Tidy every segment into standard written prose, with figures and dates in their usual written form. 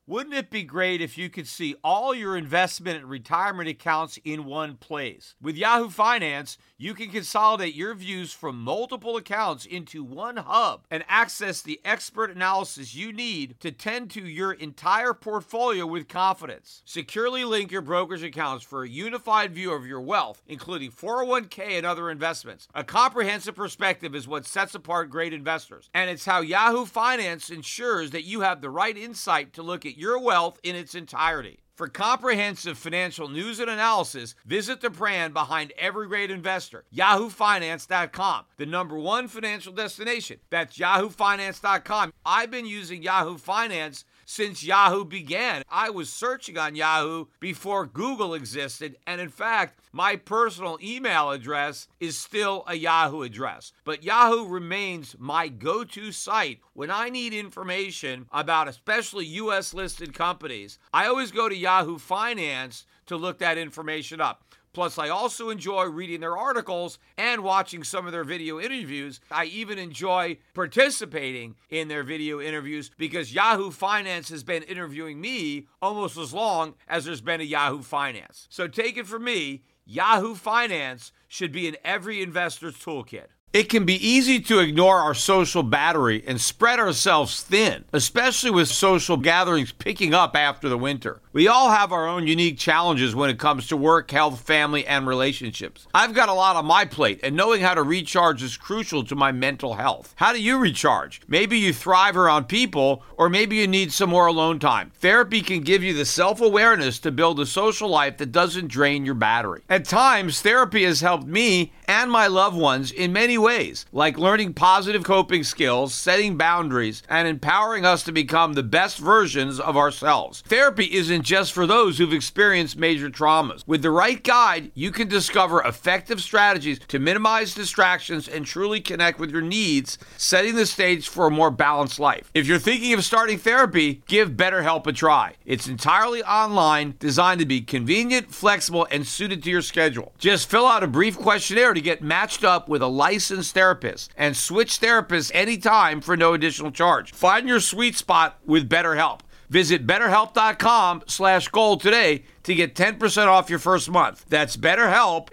Wouldn't it be great if you could see all your investment and retirement accounts in one place? With Yahoo Finance, you can consolidate your views from multiple accounts into one hub and access the expert analysis you need to tend to your entire portfolio with confidence. Securely link your brokerage accounts for a unified view of your wealth, including 401k and other investments. A comprehensive perspective is what sets apart great investors, and it's how Yahoo Finance ensures that you have the right insight to look at your wealth in its entirety. For comprehensive financial news and analysis, visit the brand behind every great investor, yahoofinance.com, the #1 financial destination. That's yahoofinance.com. I've been using Yahoo Finance since Yahoo began. I was searching on Yahoo before Google existed, and in fact, my personal email address is still a Yahoo address. But Yahoo remains my go-to site when I need information about especially U.S.-listed companies. I always go to Yahoo Finance to look that information up. Plus, I also enjoy reading their articles and watching some of their video interviews. I even enjoy participating in their video interviews because Yahoo Finance has been interviewing me almost as long as there's been a Yahoo Finance. So take it from me, Yahoo Finance should be in every investor's toolkit. It can be easy to ignore our social battery and spread ourselves thin, especially with social gatherings picking up after the winter. We all have our own unique challenges when it comes to work, health, family, and relationships. I've got a lot on my plate, and knowing how to recharge is crucial to my mental health. How do you recharge? Maybe you thrive around people, or maybe you need some more alone time. Therapy can give you the self-awareness to build a social life that doesn't drain your battery. At times, therapy has helped me and my loved ones in many ways, like learning positive coping skills, setting boundaries, and empowering us to become the best versions of ourselves. Therapy isn't just for those who've experienced major traumas. With the right guide, you can discover effective strategies to minimize distractions and truly connect with your needs, setting the stage for a more balanced life. If you're thinking of starting therapy, give BetterHelp a try. It's entirely online, designed to be convenient, flexible, and suited to your schedule. Just fill out a brief questionnaire to get matched up with a licensed therapist and switch therapists anytime for no additional charge. Find your sweet spot with BetterHelp. Visit BetterHelp.com/gold today to get 10% off your first month. That's BetterHelp,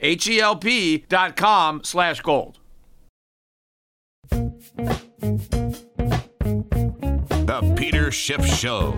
HELP.com/gold. The Peter Schiff Show.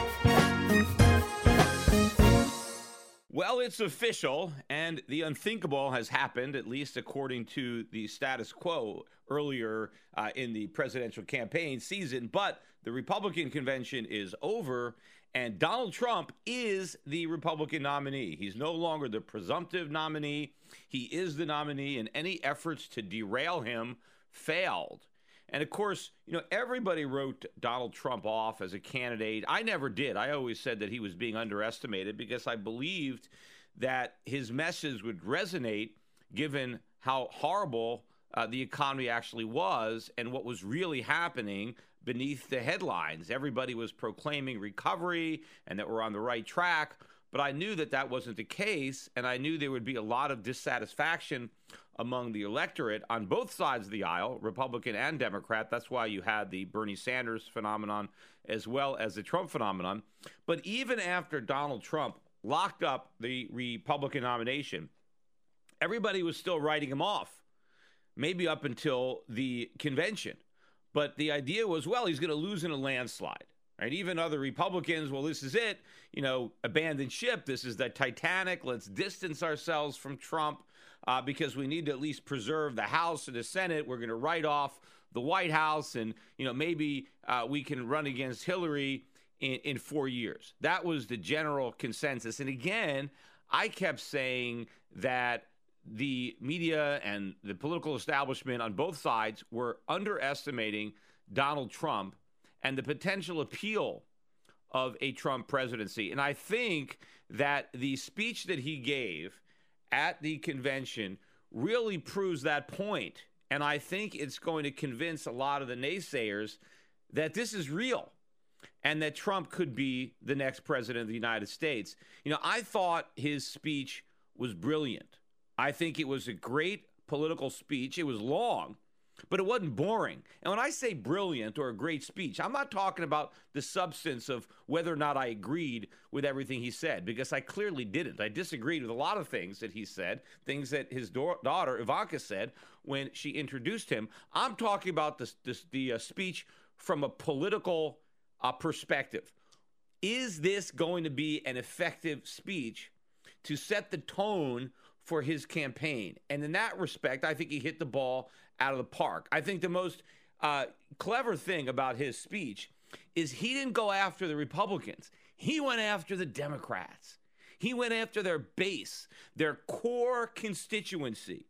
Well, it's official, and the unthinkable has happened, at least according to the status quo earlier in the presidential campaign season. But the Republican convention is over, and Donald Trump is the Republican nominee. He's no longer the presumptive nominee. He is the nominee, and any efforts to derail him failed. And of course, everybody wrote Donald Trump off as a candidate. I never did. I always said that he was being underestimated because I believed that his message would resonate given how horrible the economy actually was and what was really happening beneath the headlines. Everybody was proclaiming recovery and that we're on the right track. But I knew that that wasn't the case, and I knew there would be a lot of dissatisfaction among the electorate on both sides of the aisle, Republican and Democrat. That's why you had the Bernie Sanders phenomenon as well as the Trump phenomenon. But even after Donald Trump locked up the Republican nomination, everybody was still writing him off, maybe up until the convention. But the idea was, well, he's going to lose in a landslide. Right? Even other Republicans, well, this is it, abandon ship. This is the Titanic. Let's distance ourselves from Trump because we need to at least preserve the House and the Senate. We're going to write off the White House and, maybe we can run against Hillary in 4 years. That was the general consensus. And again, I kept saying that the media and the political establishment on both sides were underestimating Donald Trump and the potential appeal of a Trump presidency. And I think that the speech that he gave at the convention really proves that point. And I think it's going to convince a lot of the naysayers that this is real and that Trump could be the next president of the United States. I thought his speech was brilliant. I think it was a great political speech. It was long, but it wasn't boring. And when I say brilliant or a great speech, I'm not talking about the substance of whether or not I agreed with everything he said, because I clearly didn't. I disagreed with a lot of things that he said, things that his daughter, Ivanka, said when she introduced him. I'm talking about the speech from a political perspective. Is this going to be an effective speech to set the tone for his campaign? And in that respect, I think he hit the ball out of the park. I think the most clever thing about his speech is he didn't go after the Republicans. He went after the Democrats. He went after their base, their core constituency.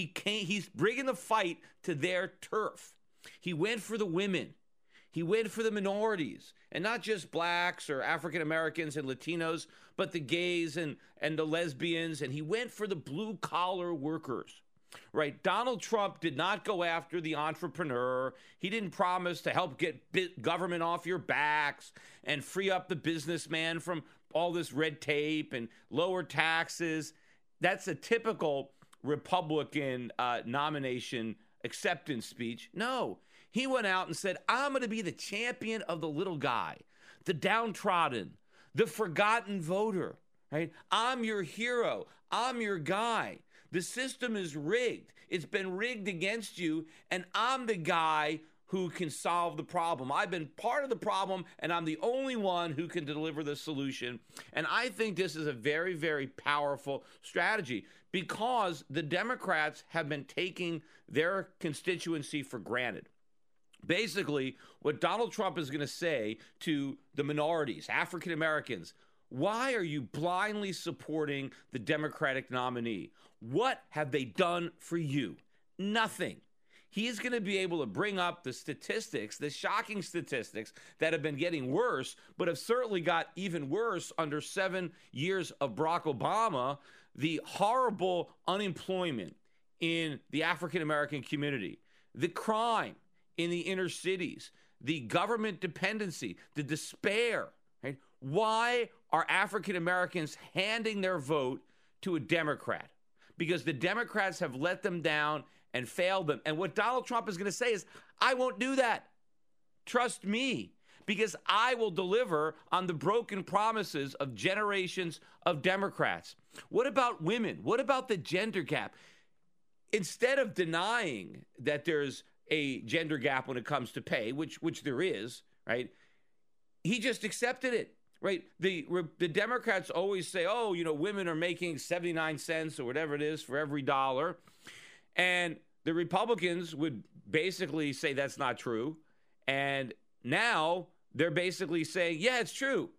He's bringing the fight to their turf. He went for the women. He went for the minorities, and not just blacks or African Americans and Latinos, but the gays and the lesbians. And he went for the blue collar workers. Right? Donald Trump did not go after the entrepreneur. He didn't promise to help get government off your backs and free up the businessman from all this red tape and lower taxes. That's a typical Republican nomination acceptance speech. No, he went out and said, I'm going to be the champion of the little guy, the downtrodden, the forgotten voter. Right? I'm your hero. I'm your guy. The system is rigged. It's been rigged against you, and I'm the guy who can solve the problem. I've been part of the problem, and I'm the only one who can deliver the solution. And I think this is a very, very powerful strategy because the Democrats have been taking their constituency for granted. Basically, what Donald Trump is going to say to the minorities, African Americans, why are you blindly supporting the Democratic nominee? What have they done for you? Nothing. He's going to be able to bring up the statistics, the shocking statistics that have been getting worse, but have certainly got even worse under 7 years of Barack Obama, the horrible unemployment in the African American community, the crime in the inner cities, the government dependency, the despair. Right? Why are African Americans handing their vote to a Democrat? Because the Democrats have let them down and failed them. And what Donald Trump is going to say is, I won't do that. Trust me, because I will deliver on the broken promises of generations of Democrats. What about women? What about the gender gap? Instead of denying that there's a gender gap when it comes to pay, which there is, right? He just accepted it. Right. The Democrats always say, oh, women are making 79 cents or whatever it is for every dollar. And the Republicans would basically say that's not true. And now they're basically saying, yeah, it's true.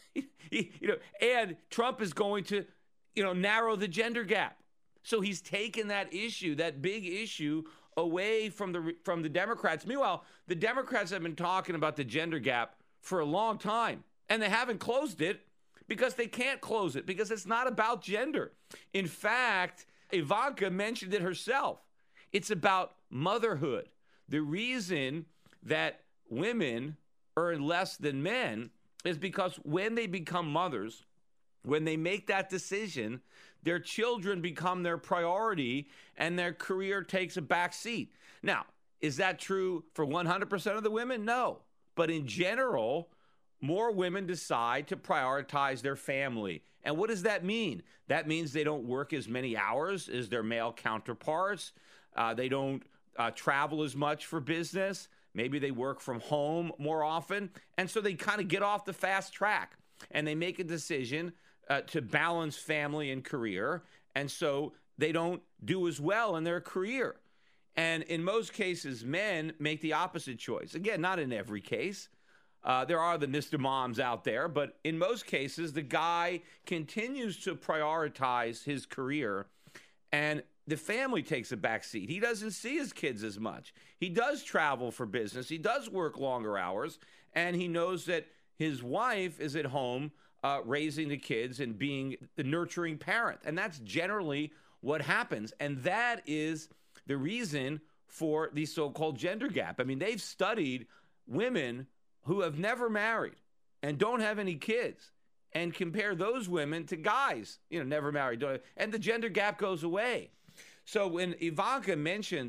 And Trump is going to, narrow the gender gap. So he's taken that issue, that big issue, away from the Democrats. Meanwhile, the Democrats have been talking about the gender gap for a long time. And they haven't closed it because they can't close it because it's not about gender. In fact, Ivanka mentioned it herself. It's about motherhood. The reason that women earn less than men is because when they become mothers, when they make that decision, their children become their priority and their career takes a back seat. Now, is that true for 100% of the women? No. But in general, more women decide to prioritize their family. And what does that mean? That means they don't work as many hours as their male counterparts. They don't travel as much for business. Maybe they work from home more often. And so they kind of get off the fast track and they make a decision to balance family and career. And so they don't do as well in their career. And in most cases, men make the opposite choice. Again, not in every case. There are the Mr. Moms out there, but in most cases, the guy continues to prioritize his career and the family takes a back seat. He doesn't see his kids as much. He does travel for business. He does work longer hours, and he knows that his wife is at home raising the kids and being the nurturing parent. And that's generally what happens. And that is the reason for the so-called gender gap. I mean, they've studied women who have never married and don't have any kids and compare those women to guys, never married, and the gender gap goes away. So when Ivanka mentioned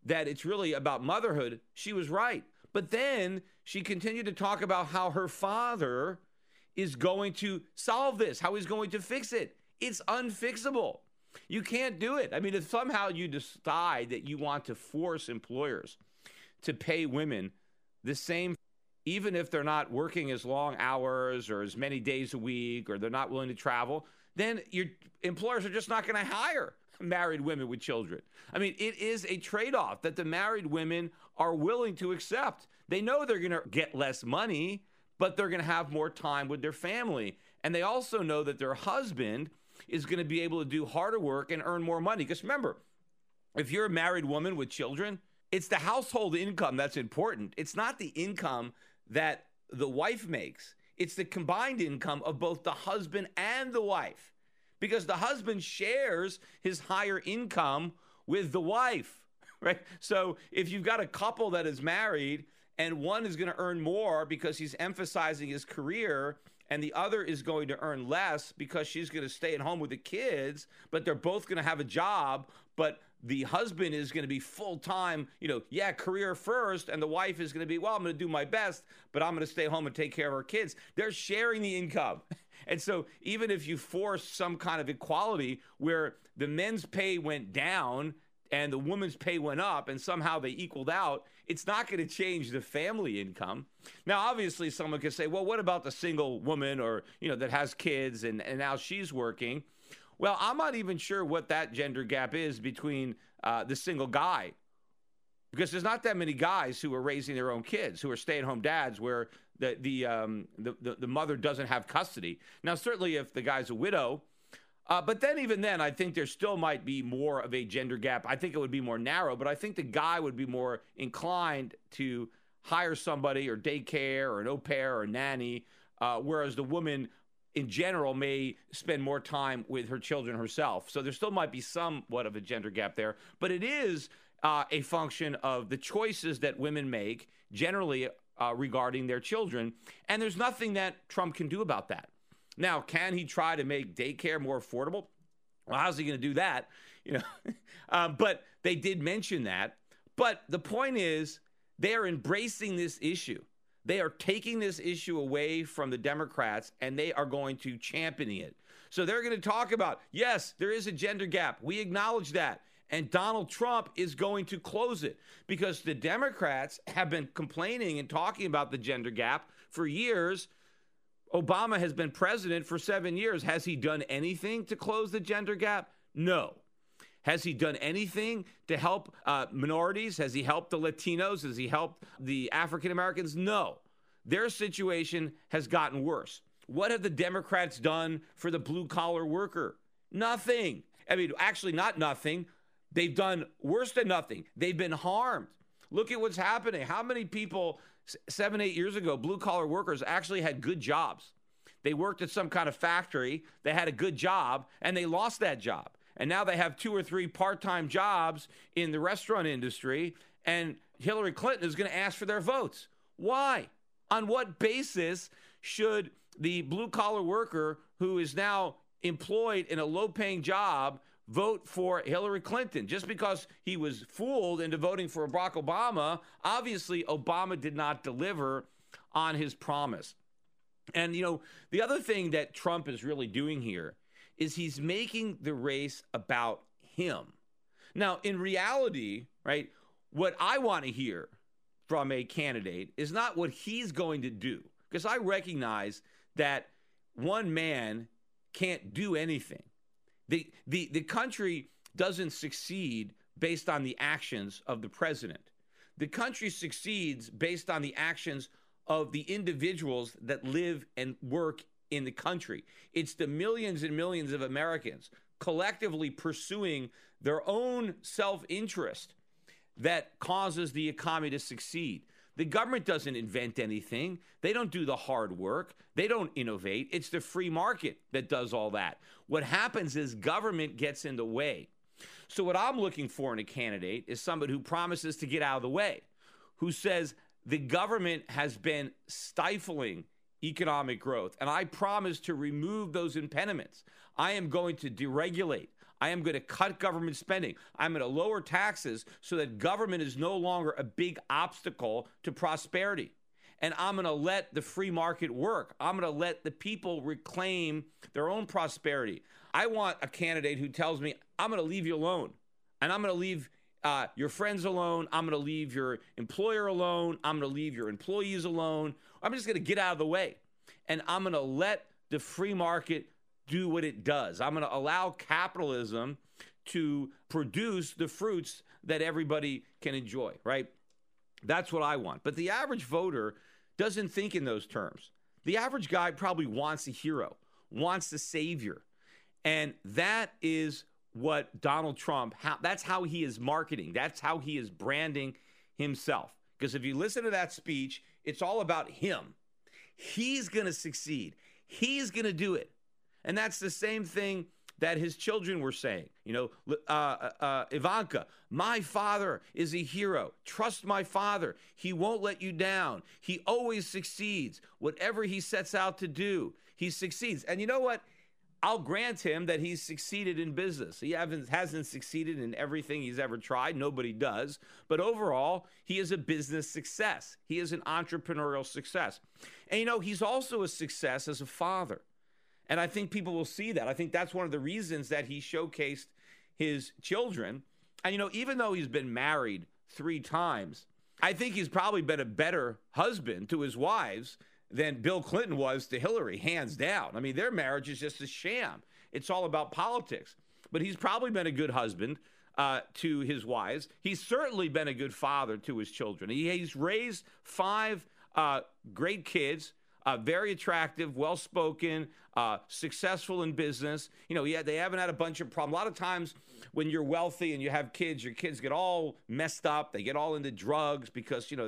that it's really about motherhood, she was right. But then she continued to talk about how her father is going to solve this, how he's going to fix it. It's unfixable. You can't do it. I mean, if somehow you decide that you want to force employers to pay women the same, even if they're not working as long hours or as many days a week, or they're not willing to travel, then your employers are just not going to hire married women with children. I mean, it is a trade-off that the married women are willing to accept. They know they're going to get less money, but they're going to have more time with their family. And they also know that their husband is going to be able to do harder work and earn more money. Because remember, if you're a married woman with children, it's the household income that's important. It's not the income that the wife makes. It's the combined income of both the husband and the wife, because the husband shares his higher income with the wife, right? So if you've got a couple that is married and one is going to earn more because he's emphasizing his career, and the other is going to earn less because she's going to stay at home with the kids, but they're both going to have a job, but the husband is going to be full-time, career first, and the wife is going to be, well, I'm going to do my best, but I'm going to stay home and take care of our kids. They're sharing the income. And so even if you force some kind of equality where the men's pay went down and the woman's pay went up and somehow they equaled out, it's not going to change the family income. Now, obviously, someone could say, well, what about the single woman or, that has kids and now she's working? Well, I'm not even sure what that gender gap is between the single guy, because there's not that many guys who are raising their own kids, who are stay-at-home dads, where the mother doesn't have custody. Now, certainly if the guy's a widow, but then even then, I think there still might be more of a gender gap. I think it would be more narrow, but I think the guy would be more inclined to hire somebody or daycare or an au pair or a nanny, whereas the woman in general may spend more time with her children herself. So there still might be somewhat of a gender gap there, but it is a function of the choices that women make generally regarding their children. And there's nothing that Trump can do about that. Now, can he try to make daycare more affordable? Well, how's he going to do that? But they did mention that. But the point is, they are embracing this issue. They are taking this issue away from the Democrats, and they are going to champion it. So they're going to talk about, yes, there is a gender gap. We acknowledge that. And Donald Trump is going to close it, because the Democrats have been complaining and talking about the gender gap for years. Obama has been president for 7 years. Has he done anything to close the gender gap? No. Has he done anything to help minorities? Has he helped the Latinos? Has he helped the African Americans? No. Their situation has gotten worse. What have the Democrats done for the blue-collar worker? Nothing. I mean, actually not nothing. They've done worse than nothing. They've been harmed. Look at what's happening. How many people 7, 8 years ago, blue-collar workers actually had good jobs? They worked at some kind of factory, they had a good job, and they lost that job. And now they have 2 or 3 part-time jobs in the restaurant industry, and Hillary Clinton is going to ask for their votes. Why? On what basis should the blue-collar worker who is now employed in a low-paying job vote for Hillary Clinton? Just because he was fooled into voting for Barack Obama, obviously Obama did not deliver on his promise. And, the other thing that Trump is really doing here is he's making the race about him. Now, in reality, right, what I want to hear from a candidate is not what he's going to do, because I recognize that one man can't do anything. The country doesn't succeed based on the actions of the president. The country succeeds based on the actions of the individuals that live and work in the country. It's the millions and millions of Americans collectively pursuing their own self-interest that causes the economy to succeed. The government doesn't invent anything. They don't do the hard work. They don't innovate. It's the free market that does all that. What happens is government gets in the way. So what I'm looking for in a candidate is somebody who promises to get out of the way, who says the government has been stifling economic growth, and I promise to remove those impediments. I am going to deregulate. I am going to cut government spending. I'm going to lower taxes so that government is no longer a big obstacle to prosperity. And I'm going to let the free market work. I'm going to let the people reclaim their own prosperity. I want a candidate who tells me, I'm going to leave you alone. And I'm going to leave your friends alone. I'm going to leave your employer alone. I'm going to leave your employees alone. I'm just going to get out of the way. And I'm going to let the free market do what it does. I'm going to allow capitalism to produce the fruits that everybody can enjoy, right? That's what I want. But the average voter doesn't think in those terms. The average guy probably wants a hero, wants a savior. And that is what Donald Trump, that's how he is marketing. That's how he is branding himself. Because if you listen to that speech, it's all about him. He's going to succeed. He's going to do it. And that's the same thing that his children were saying. You know, Ivanka, my father is a hero. Trust my father. He won't let you down. He always succeeds. Whatever he sets out to do, he succeeds. And you know what? I'll grant him that he's succeeded in business. He hasn't succeeded in everything he's ever tried. Nobody does. But overall, he is a business success. He is an entrepreneurial success. And, you know, he's also a success as a father. And I think people will see that. I think that's one of the reasons that he showcased his children. And, you know, even though he's been married 3 times, I think he's probably been a better husband to his wives than Bill Clinton was to Hillary, hands down. I mean, their marriage is just a sham. It's all about politics. But he's probably been a good husband to his wives. He's certainly been a good father to his children. He's raised 5 great kids, very attractive, well-spoken, successful in business. You know, they haven't had a bunch of problems. A lot of times when you're wealthy and you have kids, your kids get all messed up. They get all into drugs because, you know,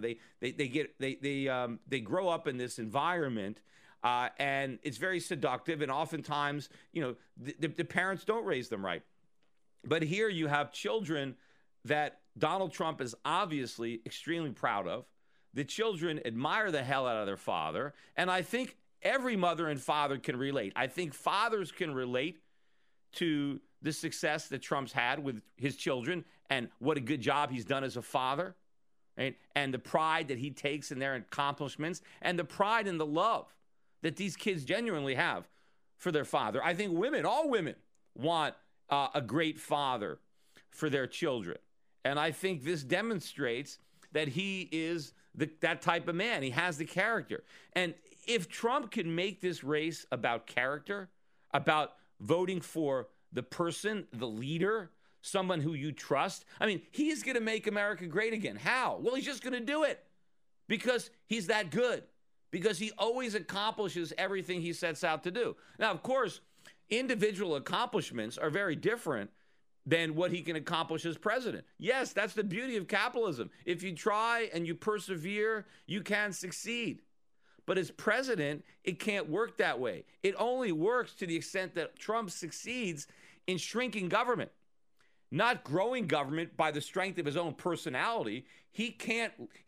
they grow up in this environment and it's very seductive. And oftentimes, you know, the parents don't raise them right. But here you have children that Donald Trump is obviously extremely proud of. The children admire the hell out of their father. And I think every mother and father can relate. I think fathers can relate to the success that Trump's had with his children and what a good job he's done as a father, right? And the pride that he takes in their accomplishments and the pride and the love that these kids genuinely have for their father. I think women, all women, want a great father for their children. And I think this demonstrates that he is that type of man. He has the character. And if Trump can make this race about character, about voting for the person, the leader, someone who you trust, I mean, he's going to make America great again. How? Well, he's just going to do it because he's that good, because he always accomplishes everything he sets out to do. Now, of course, individual accomplishments are very different than what he can accomplish as president. Yes, that's the beauty of capitalism. If you try and you persevere, you can succeed. But as president, it can't work that way. It only works to the extent that Trump succeeds in shrinking government, not growing government by the strength of his own personality. He can't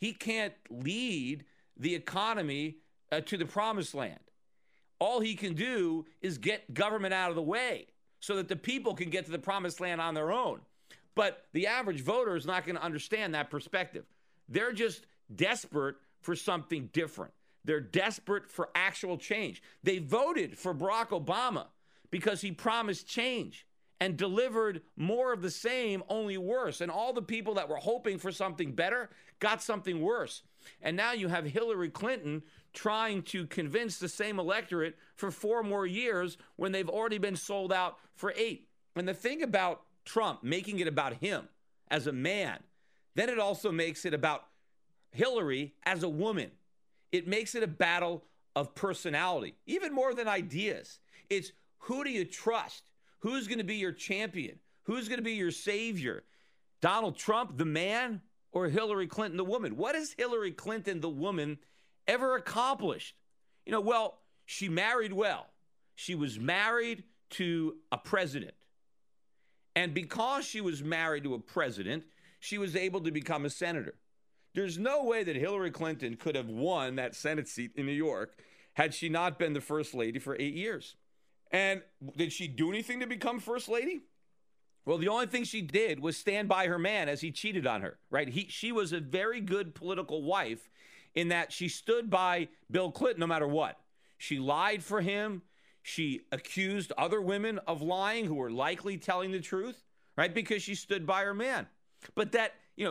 lead the economy to the promised land. All he can do is get government out of the way so that the people can get to the promised land on their own. But the average voter is not going to understand that perspective. They're just desperate for something different. They're desperate for actual change. They voted for Barack Obama because he promised change and delivered more of the same, only worse. And all the people that were hoping for something better got something worse. And now you have Hillary Clinton trying to convince the same electorate for 4 more years when they've already been sold out for 8. And the thing about Trump making it about him as a man, then it also makes it about Hillary as a woman. It makes it a battle of personality, even more than ideas. It's who do you trust? Who's going to be your champion? Who's going to be your savior? Donald Trump, the man, or Hillary Clinton, the woman? What has Hillary Clinton, the woman, ever accomplished? You know, well, she married well. She was married to a president. And because she was married to a president, she was able to become a senator. There's no way that Hillary Clinton could have won that Senate seat in New York had she not been the first lady for 8 years. And did she do anything to become first lady? Well, the only thing she did was stand by her man as he cheated on her, right? She was a very good political wife in that she stood by Bill Clinton no matter what. She lied for him. She accused other women of lying who were likely telling the truth, right? Because she stood by her man. But that,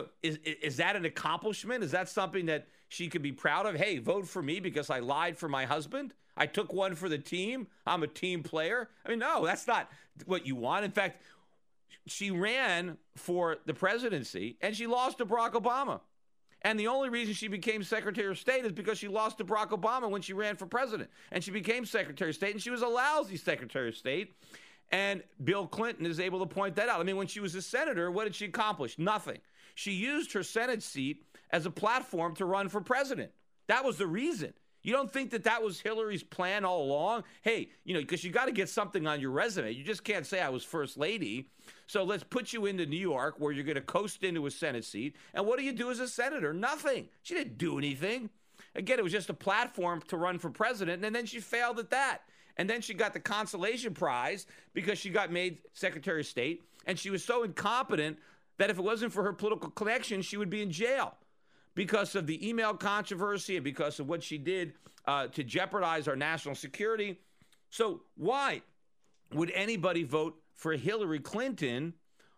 is that an accomplishment? Is that something that she could be proud of? Hey, vote for me because I lied for my husband. I took one for the team. I'm a team player. I mean, no, that's not what you want. In fact, she ran for the presidency and she lost to Barack Obama. And the only reason she became Secretary of State is because she lost to Barack Obama when she ran for president. And she became Secretary of State, and she was a lousy Secretary of State. And Bill Clinton is able to point that out. I mean, when she was a senator, what did she accomplish? Nothing. She used her Senate seat as a platform to run for president. That was the reason. You don't think that was Hillary's plan all along? Hey, because you got to get something on your resume. You just can't say I was first lady. So let's put you into New York where you're going to coast into a Senate seat. And what do you do as a senator? Nothing. She didn't do anything. Again, it was just a platform to run for president. And then she failed at that. And then she got the consolation prize because she got made Secretary of State. And she was so incompetent that if it wasn't for her political connections, she would be in jail because of the email controversy and because of what she did to jeopardize our national security. So why would anybody vote for Hillary Clinton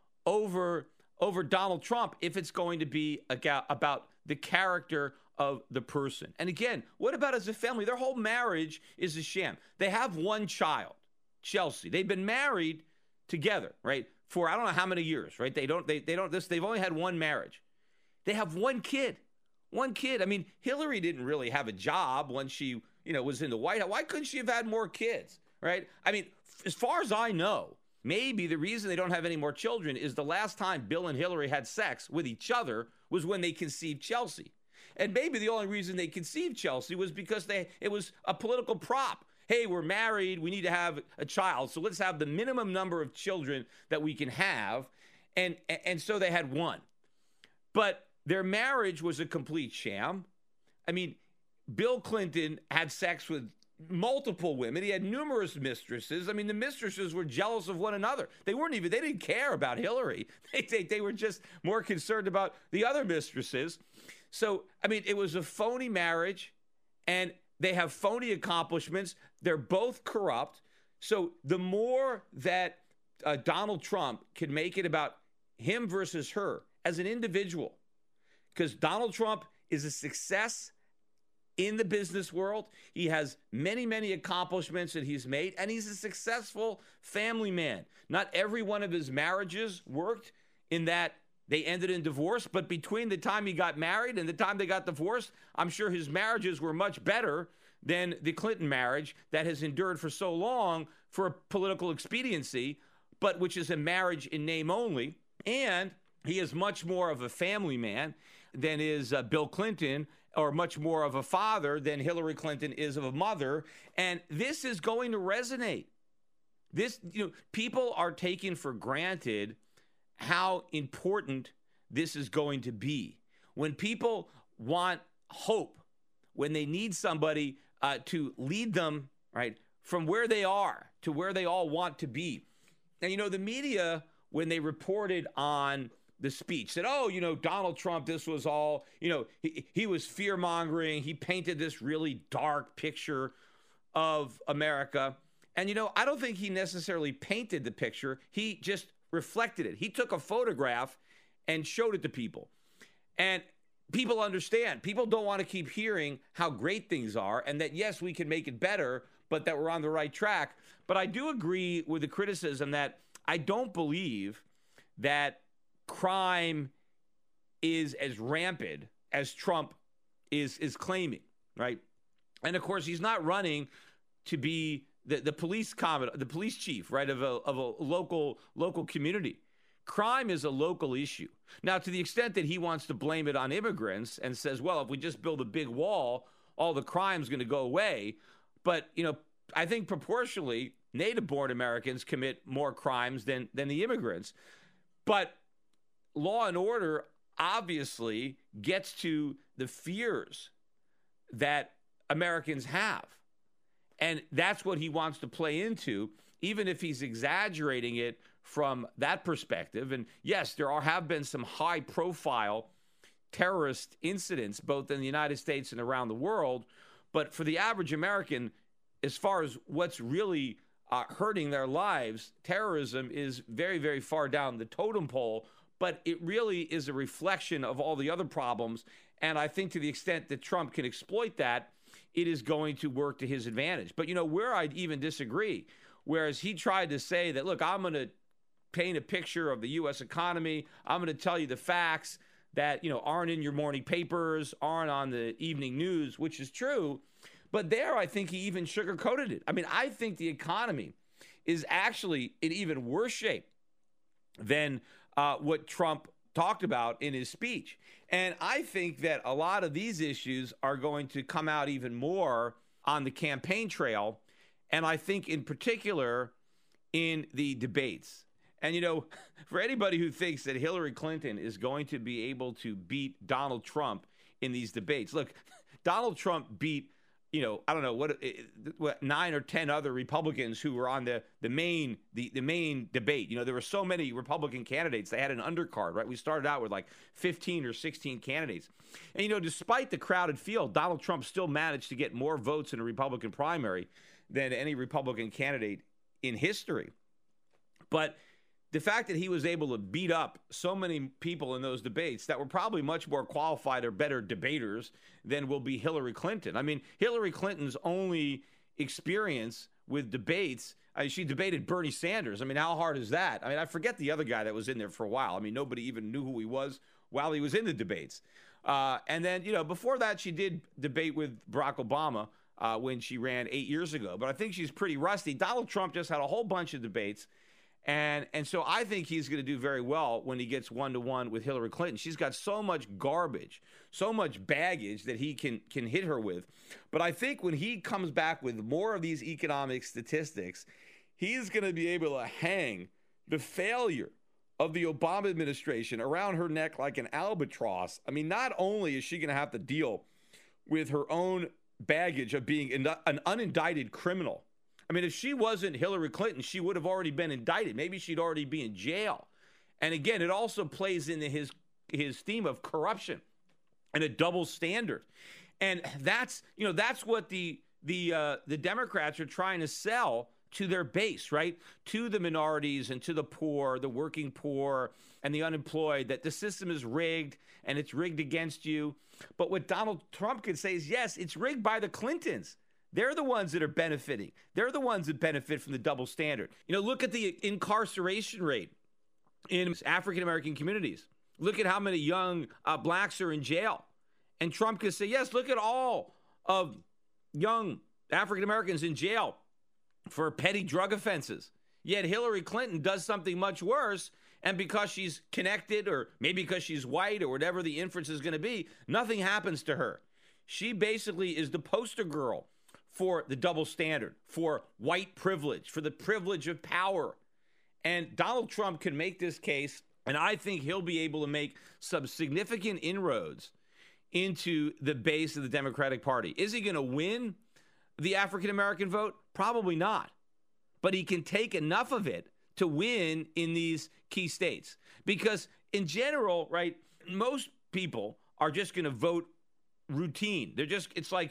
over Donald Trump if it's going to be about the character of the person? And again, what about as a family? Their whole marriage is a sham. They have one child, Chelsea. They've been married together, right, for I don't know how many years, right? They've only had one marriage. They have one kid. One kid. I mean, Hillary didn't really have a job when she, was in the White House. Why couldn't she have had more kids, right? I mean, as far as I know, maybe the reason they don't have any more children is the last time Bill and Hillary had sex with each other was when they conceived Chelsea. And maybe the only reason they conceived Chelsea was because it was a political prop. Hey, we're married. We need to have a child. So let's have the minimum number of children that we can have. And so they had one. But their marriage was a complete sham. I mean, Bill Clinton had sex with multiple women. He had numerous mistresses. I mean, the mistresses were jealous of one another. They didn't care about Hillary. They were just more concerned about the other mistresses. So, I mean, it was a phony marriage, and they have phony accomplishments. They're both corrupt. So the more that Donald Trump can make it about him versus her as an individual, because Donald Trump is a success in the business world. He has many, many accomplishments that he's made, and he's a successful family man. Not every one of his marriages worked in that they ended in divorce, but between the time he got married and the time they got divorced, I'm sure his marriages were much better than the Clinton marriage that has endured for so long for political expediency, but which is a marriage in name only. And he is much more of a family man than is Bill Clinton, or much more of a father than Hillary Clinton is of a mother. And this is going to resonate. People are taking for granted how important this is going to be. When people want hope, when they need somebody to lead them, right, from where they are to where they all want to be. And, the media, when they reported on the speech, said, Donald Trump, this was all, he was fear-mongering. He painted this really dark picture of America. And, I don't think he necessarily painted the picture. He just reflected it. He took a photograph and showed it to people. And people understand. People don't want to keep hearing how great things are and that, yes, we can make it better, but that we're on the right track. But I do agree with the criticism that I don't believe that crime is as rampant as Trump is claiming, right? And of course, he's not running to be the police chief, right, of a local community. Crime is a local issue. Now, to the extent that he wants to blame it on immigrants and says, well, if we just build a big wall, all the crime's going to go away. But, I think proportionally, native-born Americans commit more crimes than the immigrants. But law and order obviously gets to the fears that Americans have. And that's what he wants to play into, even if he's exaggerating it from that perspective. And yes, have been some high-profile terrorist incidents, both in the United States and around the world. But for the average American, as far as what's really hurting their lives, terrorism is very, very far down the totem pole. But it really is a reflection of all the other problems. And I think to the extent that Trump can exploit that, it is going to work to his advantage. But, where I'd even disagree, whereas he tried to say that, look, I'm going to paint a picture of the U.S. economy. I'm going to tell you the facts that, aren't in your morning papers, aren't on the evening news, which is true. But there, I think he even sugarcoated it. I mean, I think the economy is actually in even worse shape than what Trump talked about in his speech. And I think that a lot of these issues are going to come out even more on the campaign trail. And I think in particular in the debates. And, for anybody who thinks that Hillary Clinton is going to be able to beat Donald Trump in these debates, look, Donald Trump beat, I don't know, what 9 or 10 other Republicans who were on the main debate. There were so many Republican candidates. They had an undercard, right? We started out with like 15 or 16 candidates. And, despite the crowded field, Donald Trump still managed to get more votes in a Republican primary than any Republican candidate in history. But the fact that he was able to beat up so many people in those debates that were probably much more qualified or better debaters than will be Hillary Clinton. I mean, Hillary Clinton's only experience with debates, she debated Bernie Sanders. I mean, how hard is that? I mean, I forget the other guy that was in there for a while. I mean, nobody even knew who he was while he was in the debates. And then, before that, she did debate with Barack Obama when she ran 8 years ago. But I think she's pretty rusty. Donald Trump just had a whole bunch of debates. And so I think he's going to do very well when he gets one-to-one with Hillary Clinton. She's got so much garbage, so much baggage that he can hit her with. But I think when he comes back with more of these economic statistics, he's going to be able to hang the failure of the Obama administration around her neck like an albatross. I mean, not only is she going to have to deal with her own baggage of being an unindicted criminal. I mean, if she wasn't Hillary Clinton, she would have already been indicted. Maybe she'd already be in jail. And again, it also plays into his theme of corruption and a double standard. And that's what the Democrats are trying to sell to their base, right? To the minorities and to the poor, the working poor and the unemployed, that the system is rigged and it's rigged against you. But what Donald Trump can say is, yes, it's rigged by the Clintons. They're the ones that are benefiting. They're the ones that benefit from the double standard. Look at the incarceration rate in African-American communities. Look at how many young blacks are in jail. And Trump can say, yes, look at all of young African-Americans in jail for petty drug offenses. Yet Hillary Clinton does something much worse. And because she's connected, or maybe because she's white, or whatever the inference is going to be, nothing happens to her. She basically is the poster girl for the double standard, for white privilege, for the privilege of power. And Donald Trump can make this case, and I think he'll be able to make some significant inroads into the base of the Democratic Party. Is he going to win the African-American vote? Probably not. But he can take enough of it to win in these key states. Because in general, right, most people are just going to vote routine. It's like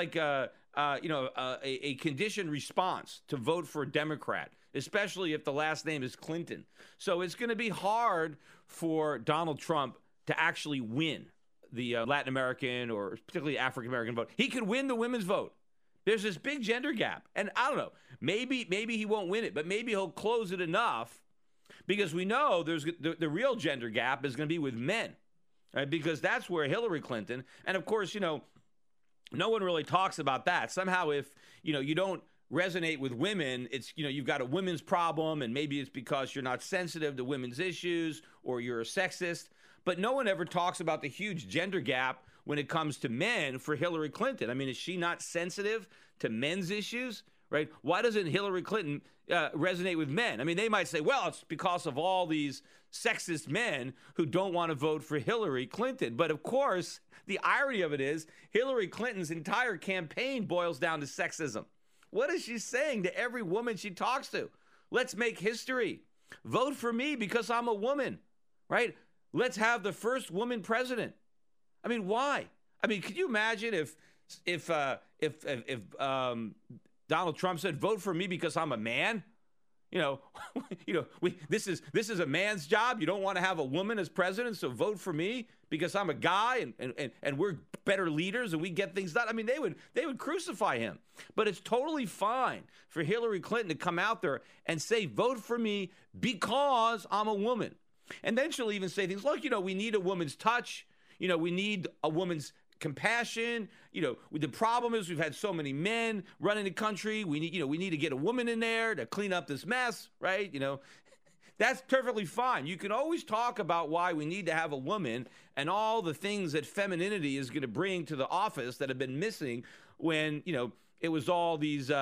a conditioned response to vote for a Democrat, especially if the last name is Clinton. So it's going to be hard for Donald Trump to actually win the Latin American or particularly African American vote. He could win the women's vote. There's this big gender gap, and I don't know. Maybe he won't win it, but maybe he'll close it enough, because we know there's the real gender gap is going to be with men. Right, because that's where Hillary Clinton, and of course, no one really talks about that. Somehow, if you don't resonate with women, it's you've got a women's problem, and maybe it's because you're not sensitive to women's issues or you're a sexist. But no one ever talks about the huge gender gap when it comes to men for Hillary Clinton. I mean, is she not sensitive to men's issues? Right? Why doesn't Hillary Clinton resonate with men? I mean, they might say, well, it's because of all these sexist men who don't want to vote for Hillary Clinton. But of course, the irony of it is Hillary Clinton's entire campaign boils down to sexism. What is she saying to every woman she talks to? Let's make history. Vote for me because I'm a woman, right? Let's have the first woman president. I mean, why? I mean, could you imagine if Donald Trump said, "Vote for me because I'm a man"? This is a man's job. You don't want to have a woman as president, so vote for me because I'm a guy and we're better leaders and we get things done. I mean, they would crucify him. But it's totally fine for Hillary Clinton to come out there and say, "Vote for me because I'm a woman." And then she'll even say things like, we need a woman's touch. We need a woman's compassion. The problem is we've had so many men running the country. We need to get a woman in there to clean up this mess, right? That's perfectly fine. You can always talk about why we need to have a woman and all the things that femininity is going to bring to the office that have been missing when, it was all these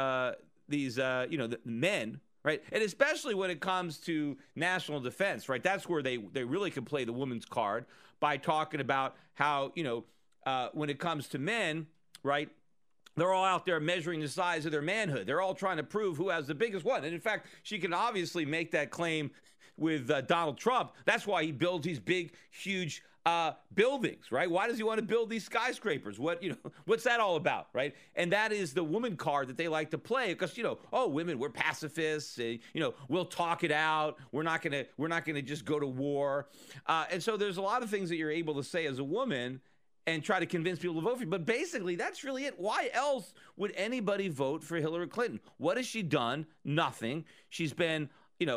the men, right? And especially when it comes to national defense, right? That's where they really can play the woman's card by talking about how, when it comes to men, right, they're all out there measuring the size of their manhood. They're all trying to prove who has the biggest one. And in fact, she can obviously make that claim with Donald Trump. That's why he builds these big, huge buildings, right? Why does he want to build these skyscrapers? What's that all about, right? And that is the woman card that they like to play because, women, we're pacifists. We'll talk it out. We're not gonna just go to war. And so there's a lot of things that you're able to say as a woman and try to convince people to vote for you. But basically, that's really it. Why else would anybody vote for Hillary Clinton? What has she done? Nothing. She's been,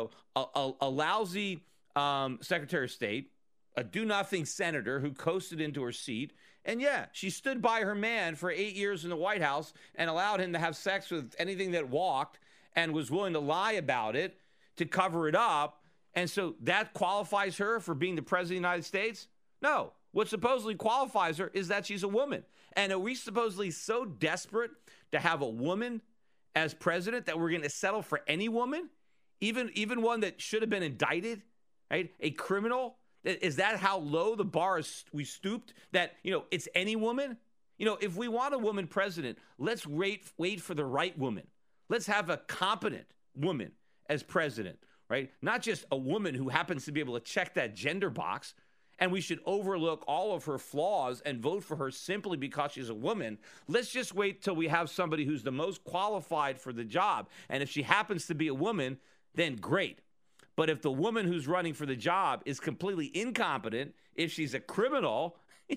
a lousy Secretary of State, a do-nothing senator who coasted into her seat. And yeah, she stood by her man for 8 years in the White House and allowed him to have sex with anything that walked and was willing to lie about it to cover it up. And so that qualifies her for being the president of the United States? No. What supposedly qualifies her is that she's a woman. And are we supposedly so desperate to have a woman as president that we're going to settle for any woman? Even one that should have been indicted, right? A criminal? Is that how low the bar is? We stooped that, it's any woman? If we want a woman president, let's wait for the right woman. Let's have a competent woman as president, right? Not just a woman who happens to be able to check that gender box. And we should overlook all of her flaws and vote for her simply because she's a woman. Let's just wait till we have somebody who's the most qualified for the job. And if she happens to be a woman, then great. But if the woman who's running for the job is completely incompetent, if she's a criminal,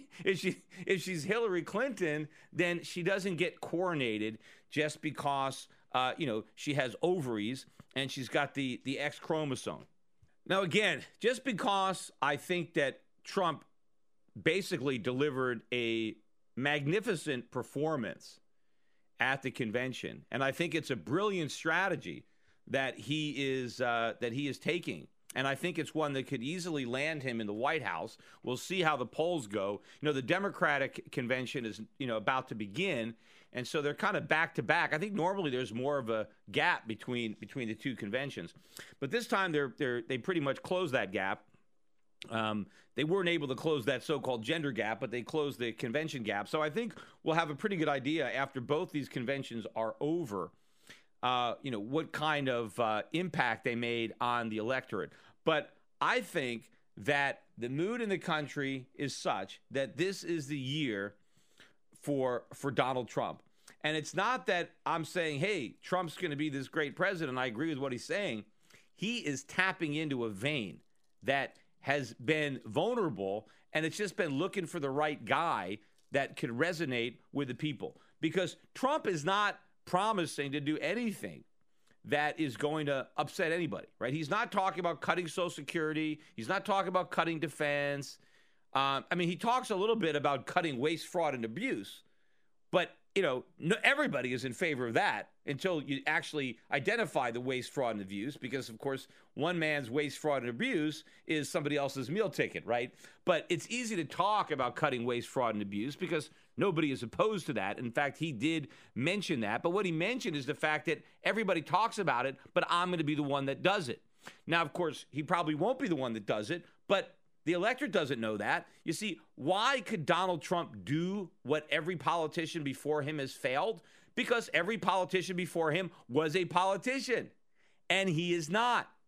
if she's Hillary Clinton, then she doesn't get coronated just because, she has ovaries and she's got the X chromosome. Now, again, just because I think that Trump basically delivered a magnificent performance at the convention, and I think it's a brilliant strategy that he is taking, and I think it's one that could easily land him in the White House. We'll see how the polls go. The Democratic convention is about to begin, and so they're kind of back to back. I think normally there's more of a gap between the two conventions, but this time they pretty much closed that gap. They weren't able to close that so-called gender gap, but they closed the convention gap. So I think we'll have a pretty good idea after both these conventions are over, what kind of impact they made on the electorate. But I think that the mood in the country is such that this is the year for Donald Trump. And it's not that I'm saying, hey, Trump's going to be this great president. I agree with what he's saying. He is tapping into a vein that has been vulnerable, and it's just been looking for the right guy that could resonate with the people. Because Trump is not promising to do anything that is going to upset anybody, right? He's not talking about cutting Social Security. He's not talking about cutting defense. He talks a little bit about cutting waste, fraud, and abuse, but everybody is in favor of that until you actually identify the waste, fraud, and abuse, because, of course, one man's waste, fraud, and abuse is somebody else's meal ticket, right? But it's easy to talk about cutting waste, fraud, and abuse because nobody is opposed to that. In fact, he did mention that. But what he mentioned is the fact that everybody talks about it, but I'm going to be the one that does it. Now, of course, he probably won't be the one that does it, but the electorate doesn't know that. You see, why could Donald Trump do what every politician before him has failed? Because every politician before him was a politician, and he is not.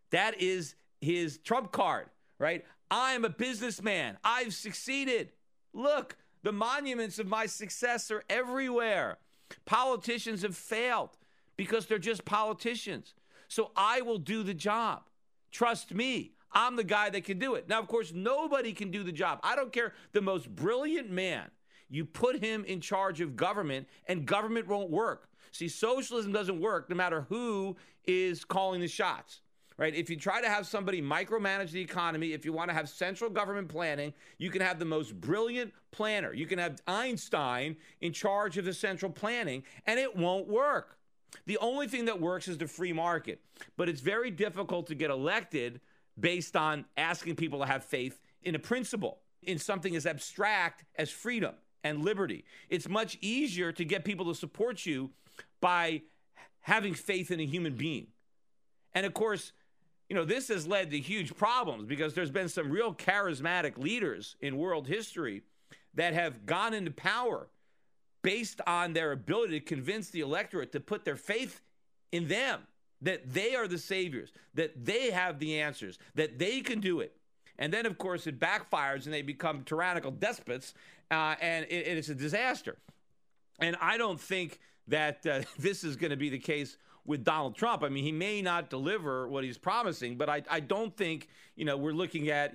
That is his trump card, right? I'm a businessman. I've succeeded. Look, the monuments of my success are everywhere. Politicians have failed because they're just politicians. So I will do the job. Trust me, I'm the guy that can do it. Now, of course, nobody can do the job. I don't care, the most brilliant man. You put him in charge of government, and government won't work. See, socialism doesn't work no matter who is calling the shots, right? If you try to have somebody micromanage the economy, if you want to have central government planning, you can have the most brilliant planner. You can have Einstein in charge of the central planning, and it won't work. The only thing that works is the free market. But it's very difficult to get elected based on asking people to have faith in a principle, in something as abstract as freedom and liberty. It's much easier to get people to support you by having faith in a human being. And of course, this has led to huge problems because there's been some real charismatic leaders in world history that have gone into power based on their ability to convince the electorate to put their faith in them, that they are the saviors, that they have the answers, that they can do it. And then, of course, it backfires and they become tyrannical despots, and it's a disaster. And I don't think that this is going to be the case with Donald Trump. I mean, he may not deliver what he's promising, but I don't think, we're looking at,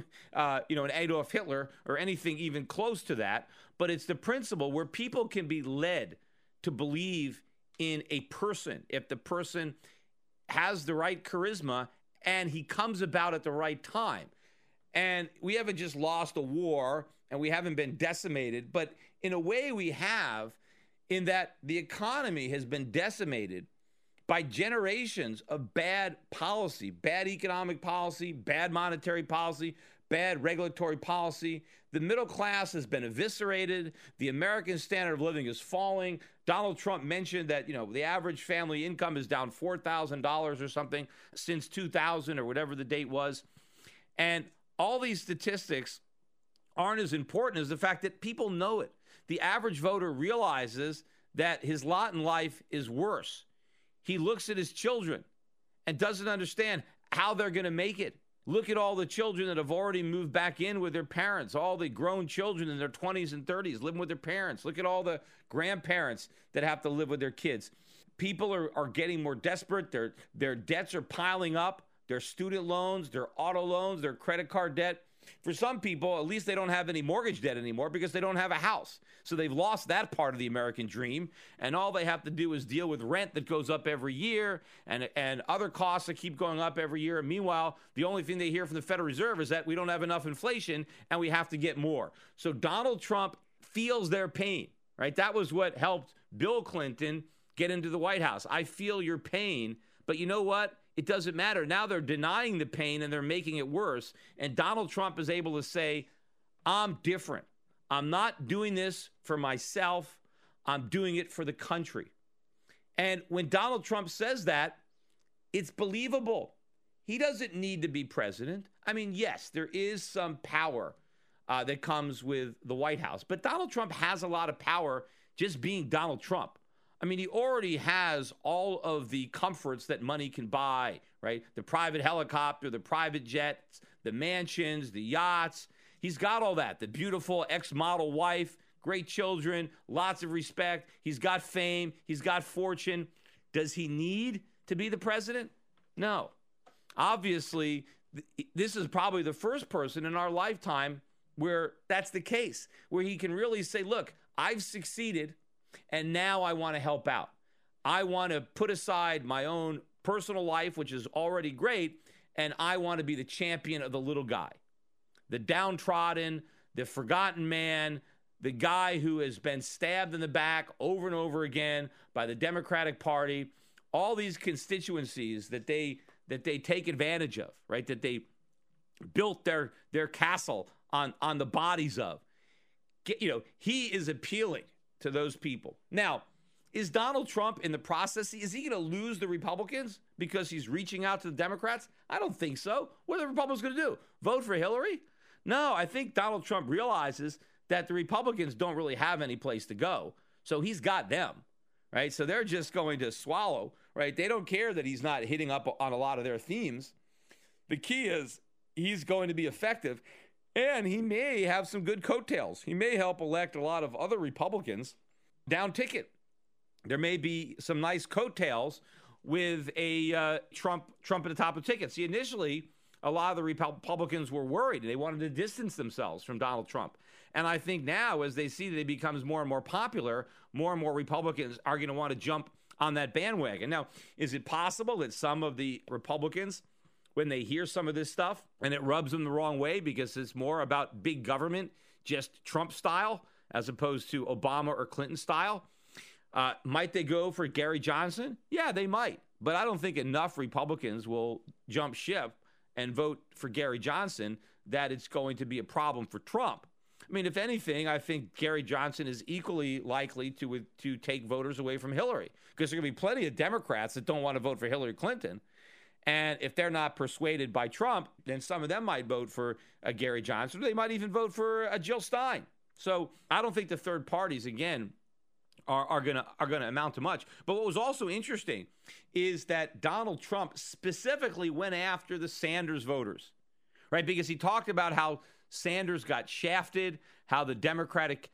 an Adolf Hitler or anything even close to that. But it's the principle where people can be led to believe in a person if the person has the right charisma and he comes about at the right time. And we haven't just lost a war and we haven't been decimated, but in a way we have, in that the economy has been decimated by generations of bad policy, bad economic policy, bad monetary policy, bad regulatory policy. The middle class has been eviscerated. The American standard of living is falling. Donald Trump mentioned that, the average family income is down $4,000 or something since 2000 or whatever the date was. And all these statistics aren't as important as the fact that people know it. The average voter realizes that his lot in life is worse. He looks at his children and doesn't understand how they're going to make it. Look at all the children that have already moved back in with their parents, all the grown children in their 20s and 30s living with their parents. Look at all the grandparents that have to live with their kids. People are getting more desperate. Their debts are piling up. Their student loans, their auto loans, their credit card debt. For some people, at least they don't have any mortgage debt anymore because they don't have a house. So they've lost that part of the American dream. And all they have to do is deal with rent that goes up every year and other costs that keep going up every year. And meanwhile, the only thing they hear from the Federal Reserve is that we don't have enough inflation and we have to get more. So Donald Trump feels their pain, right? That was what helped Bill Clinton get into the White House. I feel your pain, but you know what? It doesn't matter. Now they're denying the pain and they're making it worse. And Donald Trump is able to say, I'm different. I'm not doing this for myself. I'm doing it for the country. And when Donald Trump says that, it's believable. He doesn't need to be president. I mean, yes, there is some power that comes with the White House. But Donald Trump has a lot of power just being Donald Trump. I mean, he already has all of the comforts that money can buy, right? The private helicopter, the private jets, the mansions, the yachts. He's got all that. The beautiful ex-model wife, great children, lots of respect. He's got fame. He's got fortune. Does he need to be the president? No. Obviously, this is probably the first person in our lifetime where that's the case, where he can really say, look, I've succeeded. And now I want to help out. I want to put aside my own personal life, which is already great, and I want to be the champion of the little guy, the downtrodden, the forgotten man, the guy who has been stabbed in the back over and over again by the Democratic Party, all these constituencies that they take advantage of, right? That they built their castle on the bodies of. He is appealing to those people. Now, is Donald Trump in the process, is he going to lose the Republicans because he's reaching out to the Democrats? I don't think so. What are the Republicans going to do? Vote for Hillary? No, I think Donald Trump realizes that the Republicans don't really have any place to go. So he's got them, right? So they're just going to swallow, right? They don't care that he's not hitting up on a lot of their themes. the key is he's going to be effective, and he may have some good coattails. He may help elect a lot of other Republicans down ticket. There may be some nice coattails with a Trump at the top of the ticket. See, initially, a lot of the Republicans were worried. They wanted to distance themselves from Donald Trump. And I think now, as they see that he becomes more and more popular, more and more Republicans are going to want to jump on that bandwagon. Now, is it possible that some of the Republicans, when they hear some of this stuff and it rubs them the wrong way because it's more about big government, just Trump style, as opposed to Obama or Clinton style, might they go for Gary Johnson? Yeah, they might. But I don't think enough Republicans will jump ship and vote for Gary Johnson that it's going to be a problem for Trump. I mean, if anything, I think Gary Johnson is equally likely to take voters away from Hillary, because there are going to be plenty of Democrats that don't want to vote for Hillary Clinton. And if they're not persuaded by Trump, then some of them might vote for Gary Johnson. They might even vote for Jill Stein. So I don't think the third parties, again, are going to amount to much. But what was also interesting is that Donald Trump specifically went after the Sanders voters, right? Because he talked about how Sanders got shafted, how the Democratic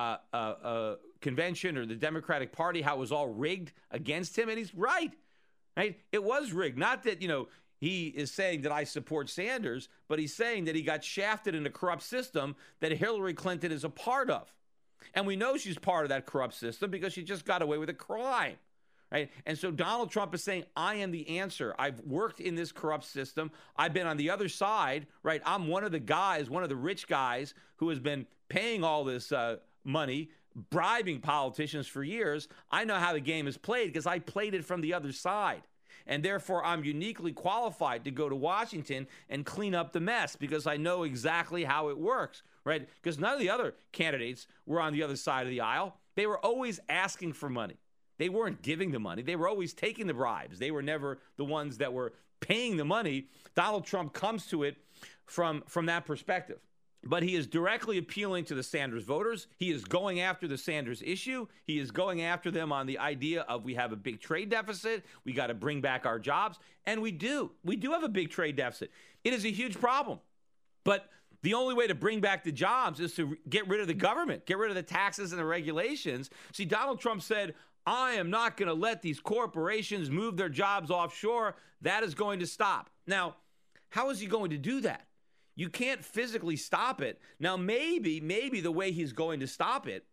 convention or the Democratic Party, how it was all rigged against him. And he's right? It was rigged. Not that, he is saying that I support Sanders, but he's saying that he got shafted in a corrupt system that Hillary Clinton is a part of. And we know she's part of that corrupt system because she just got away with a crime, right? And so Donald Trump is saying, I am the answer. I've worked in this corrupt system. I've been on the other side, right? I'm one of the guys, one of the rich guys who has been paying all this money, bribing politicians for years. I know how the game is played because I played it from the other side. And therefore, I'm uniquely qualified to go to Washington and clean up the mess because I know exactly how it works, right? Because none of the other candidates were on the other side of the aisle. They were always asking for money. They weren't giving the money. They were always taking the bribes. They were never the ones that were paying the money. Donald Trump comes to it from that perspective. But he is directly appealing to the Sanders voters. He is going after the Sanders issue. He is going after them on the idea of we have a big trade deficit. We got to bring back our jobs. And we do. We do have a big trade deficit. It is a huge problem. But the only way to bring back the jobs is to get rid of the government, get rid of the taxes and the regulations. See, Donald Trump said, I am not going to let these corporations move their jobs offshore. That is going to stop. Now, how is he going to do that? You can't physically stop it. Now, maybe the way he's going to stop it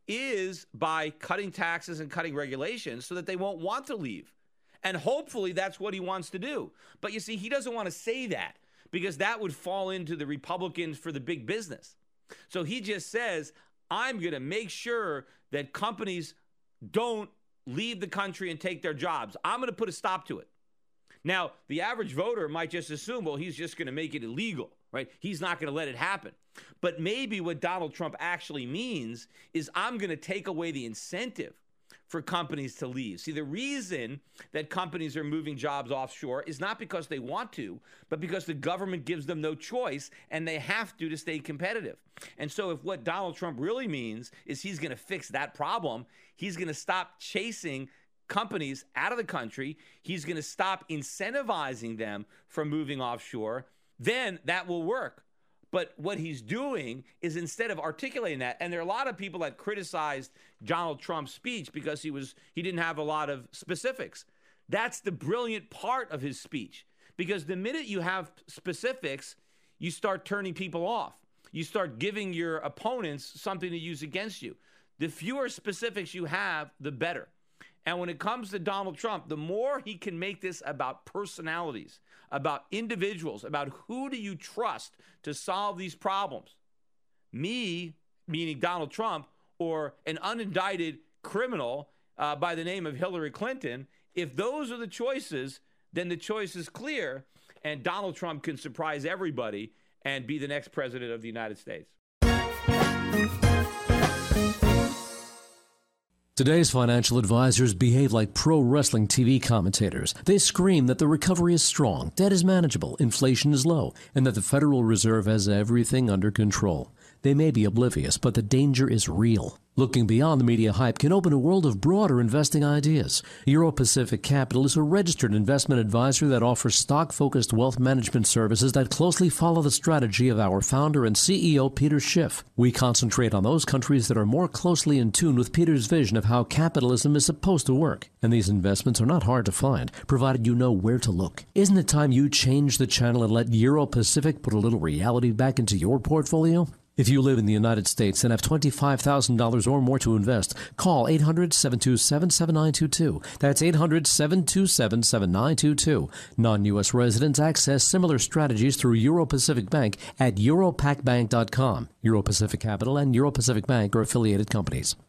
is by cutting taxes and cutting regulations so that they won't want to leave. And hopefully that's what he wants to do. But you see, he doesn't want to say that because that would fall into the Republicans for the big business. So he just says, I'm going to make sure that companies don't leave the country and take their jobs. I'm going to put a stop to it. Now, the average voter might just assume, well, he's just going to make it illegal, right? He's not going to let it happen. But maybe what Donald Trump actually means is I'm going to take away the incentive for companies to leave. See, the reason that companies are moving jobs offshore is not because they want to, but because the government gives them no choice and they have to stay competitive. And so if what Donald Trump really means is he's going to fix that problem, he's going to stop chasing companies out of the country, he's going to stop incentivizing them from moving offshore, then that will work. But what he's doing is instead of articulating that, and there are a lot of people that criticized Donald Trump's speech because he didn't have a lot of specifics. That's the brilliant part of his speech, because the minute you have specifics, you start turning people off. You start giving your opponents something to use against you. The fewer specifics you have, the better. And when it comes to Donald Trump, the more he can make this about personalities, about individuals, about who do you trust to solve these problems? Me, meaning Donald Trump, or an unindicted criminal by the name of Hillary Clinton. If those are the choices, then the choice is clear, and Donald Trump can surprise everybody and be the next president of the United States. Today's financial advisors behave like pro wrestling TV commentators. They scream that the recovery is strong, debt is manageable, inflation is low, and that the Federal Reserve has everything under control. They may be oblivious, but the danger is real. Looking beyond the media hype can open a world of broader investing ideas. Euro Pacific Capital is a registered investment advisor that offers stock-focused wealth management services that closely follow the strategy of our founder and CEO, Peter Schiff. We concentrate on those countries that are more closely in tune with Peter's vision of how capitalism is supposed to work. And these investments are not hard to find, provided you know where to look. Isn't it time you change the channel and let Euro Pacific put a little reality back into your portfolio? If you live in the United States and have $25,000 or more to invest, call 800-727-7922. That's 800-727-7922. Non-U.S. residents access similar strategies through Euro Pacific Bank at europacbank.com. Euro Pacific Capital and Euro Pacific Bank are affiliated companies.